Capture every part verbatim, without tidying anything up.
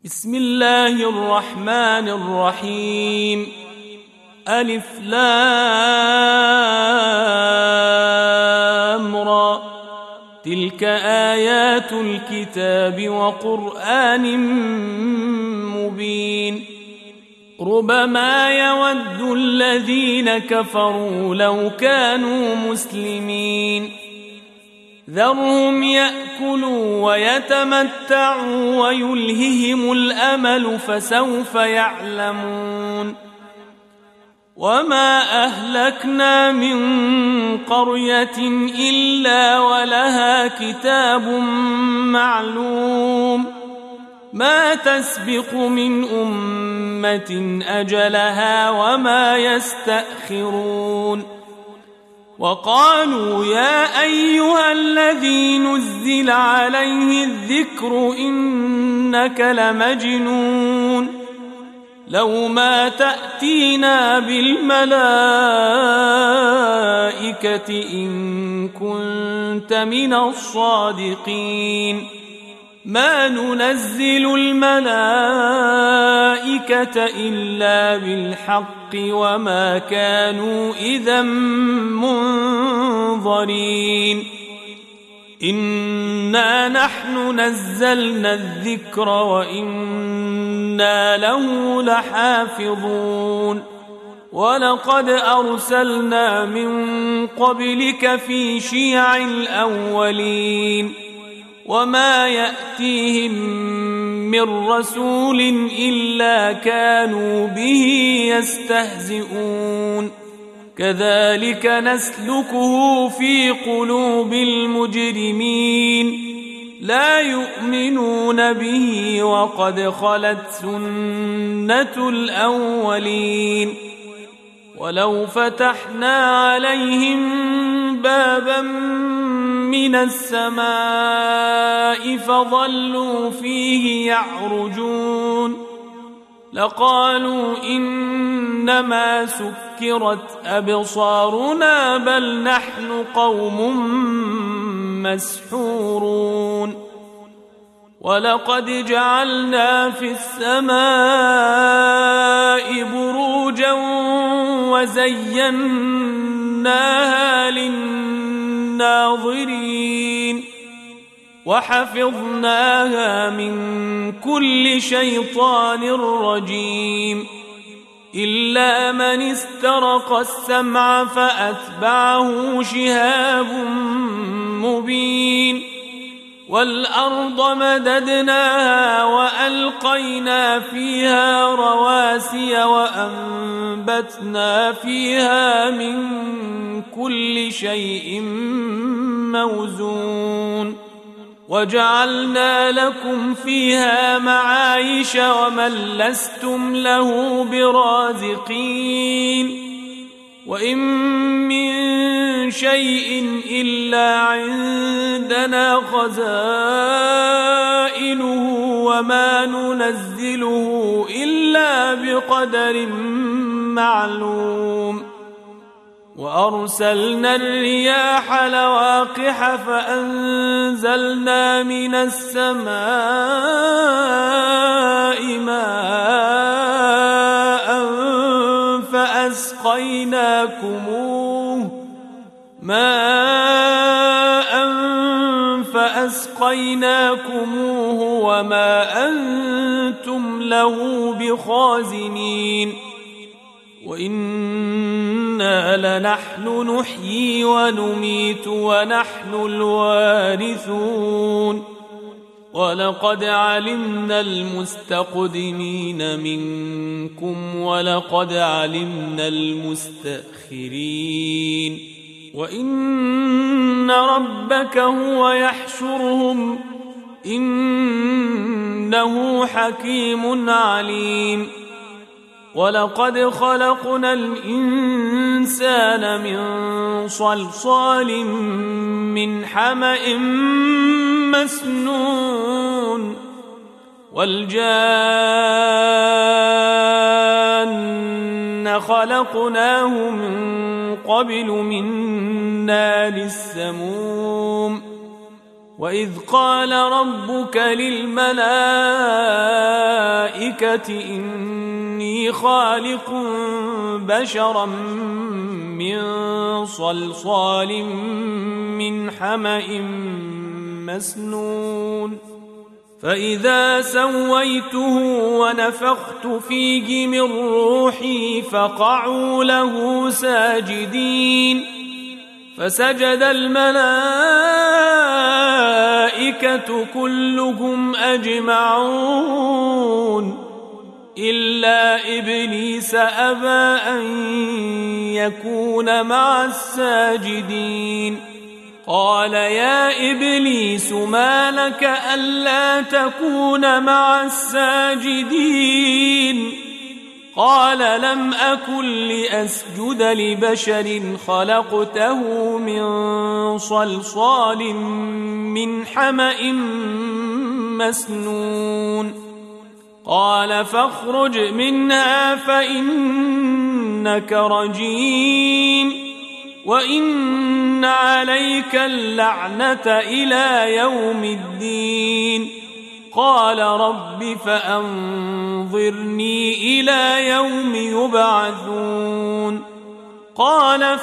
بسم الله الرحمن الرحيم. ألف لام را، تلك آيات الكتاب وقرآن مبين. ربما يود الذين كفروا لو كانوا مسلمين، ذرهم يأكلوا ويتمتعوا ويلههم الأمل فسوف يعلمون. وما أهلكنا من قرية إلا ولها كتاب معلوم، ما تسبق من أمة أجلها وما يستأخرون. وقالوا يا أيها الذي نزل عليه الذكر إنك لمجنون، لو ما تأتينا بالملائكة إن كنت من الصادقين. ما ننزل الملائكة إلا بالحق وما كانوا إذا منظرين. إنا نحن نزلنا الذكر وإنا له لحافظون. ولقد أرسلنا من قبلك في شيع الأولين، وما يأتيهم من رسول إلا كانوا به يستهزئون. كذلك نسلكه في قلوب المجرمين، لا يؤمنون به وقد خلت سنة الأولين. ولو فتحنا عليهم بابا من السماء فظلوا فيه يعرجون لقالوا إنما سكرت أبصارنا بل نحن قوم مسحورون. ولقد جعلنا في السماء بروجا وزيناها للناظرين وحفظناها من كل شيطان رجيم، إلا من استرق السمع فأتبعه شهاب مبين. والأرض مددناها وألقينا فيها رواسي وأنبتنا فيها من كل شيء موزون. وجعلنا لكم فيها معايش ومن لستم له برازقين. وإن من شيء إلا عندنا خزائنه وما ننزله إلا بقدر معلوم. وأرسلنا الرياح لواقح فأنزلنا من السماء ماء فأسقيناكموه ماء فأسقيناكموه وما أنتم له بخازنين. وإنا لنحن نحيي ونميت ونحن الوارثون. ولقد علمنا المستقدمين منكم ولقد علمنا المستأخرين. وإن ربك هو يحشرهم إنه حكيم عليم. ولقد خلقنا الإنسان من صلصال من حمأ مسنون. والجان خلقناه من قبل من نار السموم. وإذ قال ربك للملائكة الملائكة إني خالق بشرا من صلصال من حمأ مسنون فإذا سويته ونفخت فيه من روحي فقعوا له ساجدين فسجد الملائكة كلهم أجمعون إلا إبليس أبى أن يكون مع الساجدين قال يا إبليس ما لك ألا تكون مع الساجدين قال لم أكن لأسجد لبشر خلقته من صلصال من حمأ مسنون قال فاخرج منها فإنك رجيم وإن عليك اللعنة إلى يوم الدين قال رب فأنظرني إلى يوم يبعثون قال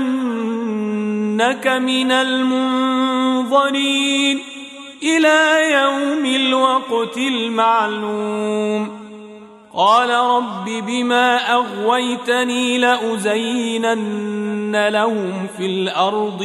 فإنك من المنظرين إلى يوم الوقت المعلوم قال رب بما أغويتني لأزينن لهم في الأرض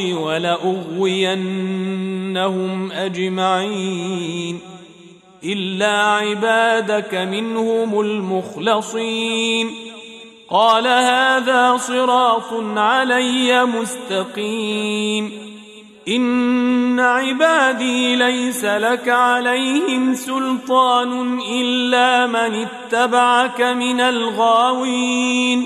ولأغوينهم أجمعين إلا عبادك منهم المخلصين قال هذا صراط علي مستقيم إن عبادي ليس لك عليهم سلطان إلا من اتبعك من الغاوين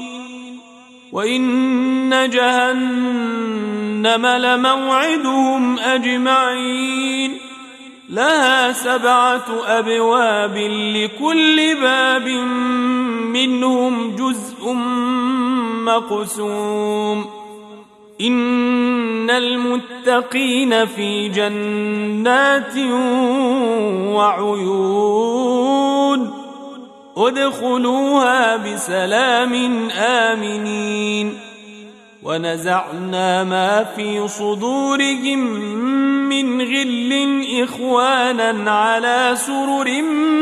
وإن جهنم لموعدهم أجمعين لها سبعة أبواب لكل باب منهم جزء مقسوم إن المتقين في جنات وعيون ادخلوها بسلام آمنين ونزعنا ما في صدورهم من غل إخوانا على سرر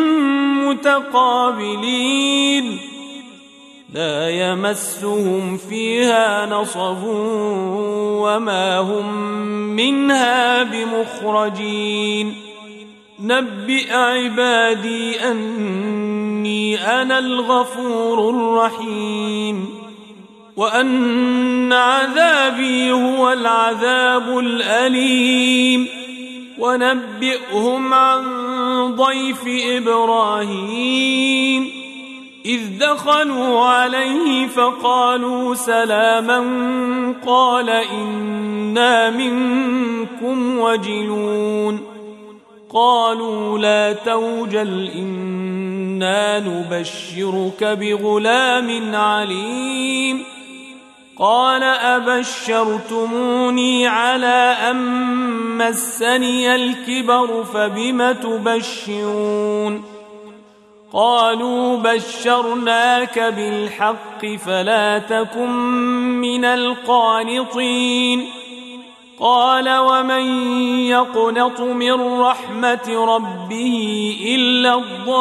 متقابلين لا يمسهم فيها نصب وما هم منها بمخرجين نبئ عبادي أني أنا الغفور الرحيم وأن عذابي هو العذاب الأليم ونبئهم عن ضيف إبراهيم إذ دخلوا عليه فقالوا سلاما قال إنا منكم وجلون قالوا لا توجل إنا نبشرك بغلام عليم قال أبشرتموني على أن مسني الكبر فبم تبشرون قالوا بشرناك بالحق فلا تكن من القانطين قال ومن يقنط من رحمة ربه إلا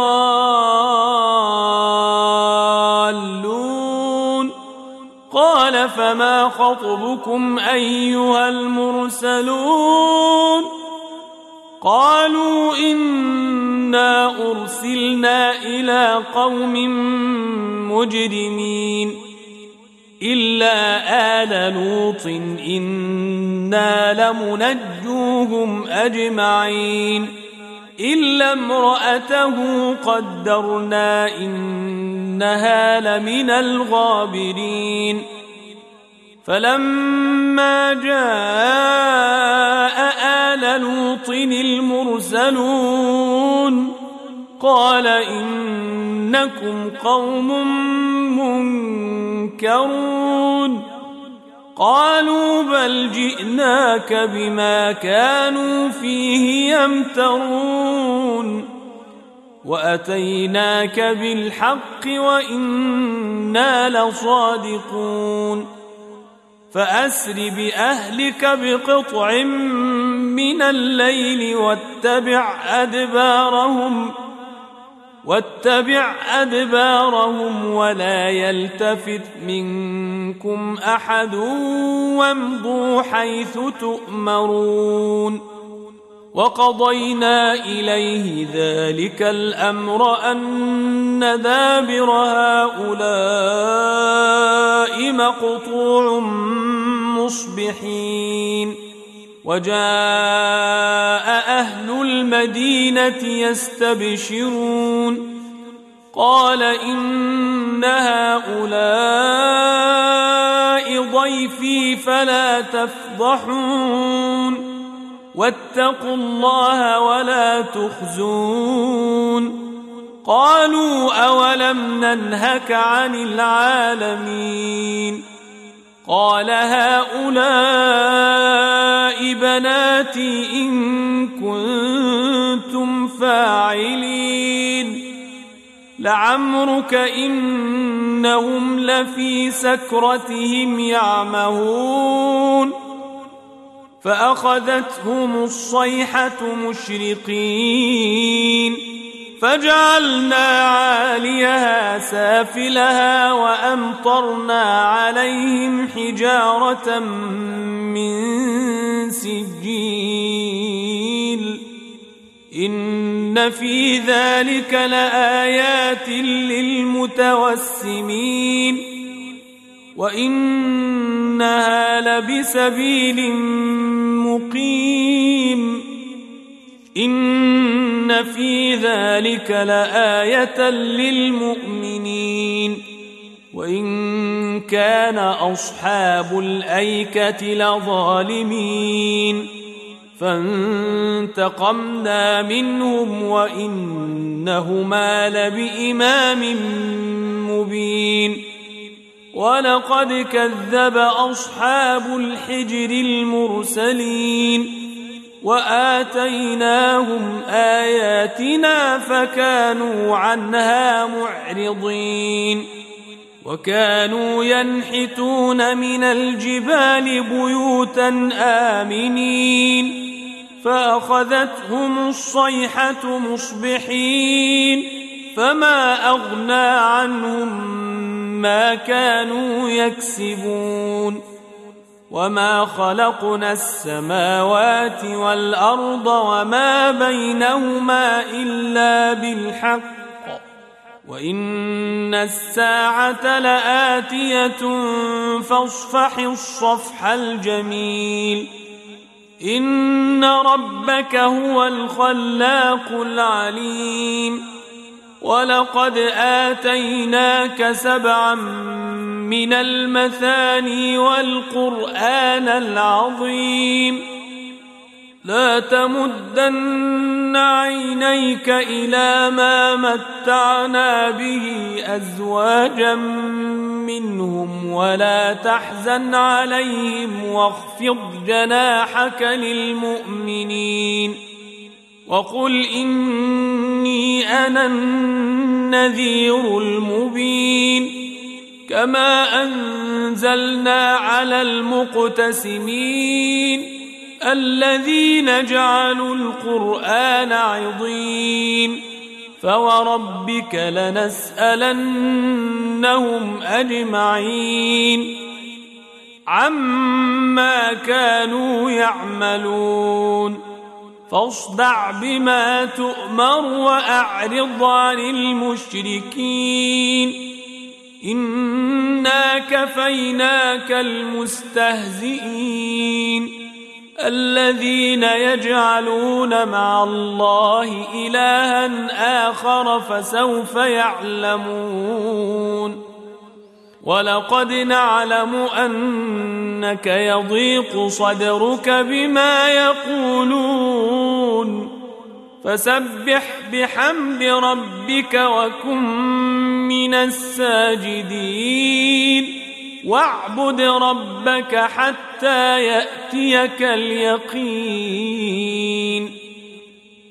الضالون قال فما خطبكم أيها المرسلون قالوا إنا أرسلنا إلى قوم مجرمين إلا آل لوط إنا لمنجوهم أجمعين إلا امرأته قدرنا إنها لمن الغابرين فلما جاء آل لوط المرسلون قال إنكم قوم منكرون قالوا بل جئناك بما كانوا فيه يمترون وأتيناك بالحق وإنا لصادقون فأسر بأهلك بقطع من الليل واتبع أدبارهم واتبع أدبارهم ولا يلتفت منكم أحد وامضوا حيث تؤمرون وقضينا إليه ذلك الأمر أن دابر هؤلاء مقطوع مصبحين وجاء أهل المدينة يستبشرون قال إن هؤلاء ضيفي فلا تفضحون واتقوا الله ولا تخزون قالوا أولم ننهك عن العالمين قال هؤلاء بناتي إن كنتم فاعلين لعمرك إنهم لفي سكرتهم يعمهون فأخذتهم الصيحة مشرقين فجعلنا عاليها سافلها وأمطرنا عليهم حجارة من سجيل إن في ذلك لآيات للمتوسمين وإنها لبسبيل مقيم إن في ذلك لآية للمؤمنين وإن كان أصحاب الأيكة لظالمين فانتقمنا منهم وإنهما لبإمام مبين ولقد كذب أصحاب الحجر المرسلين وآتيناهم آياتنا فكانوا عنها معرضين وكانوا ينحتون من الجبال بيوتا آمنين فأخذتهم الصيحة مصبحين فما أغنى عنهم ما كانوا يكسبون وما خلقنا السماوات والأرض وما بينهما إلا بالحق وإن الساعة لآتية فاصفح الصفح الجميل إن ربك هو الخلاق العليم ولقد آتيناك سبعا من المثاني والقرآن العظيم لا تمدن عينيك إلى ما متعنا به أزواجا منهم ولا تحزن عليهم واخفض جناحك للمؤمنين وقل إني أنا النذير المبين كما أنزلنا على المقتسمين الذين جعلوا القرآن عضين فوربك لنسألنهم أجمعين عما كانوا يعملون فاصدع بما تؤمر وأعرض عن المشركين إنا كفيناك المستهزئين الذين يجعلون مع الله إلها آخر فسوف يعلمون ولقد نعلم أنك يضيق صدرك بما يقولون فسبح بحمد ربك وكن من الساجدين واعبد ربك حتى يأتيك اليقين.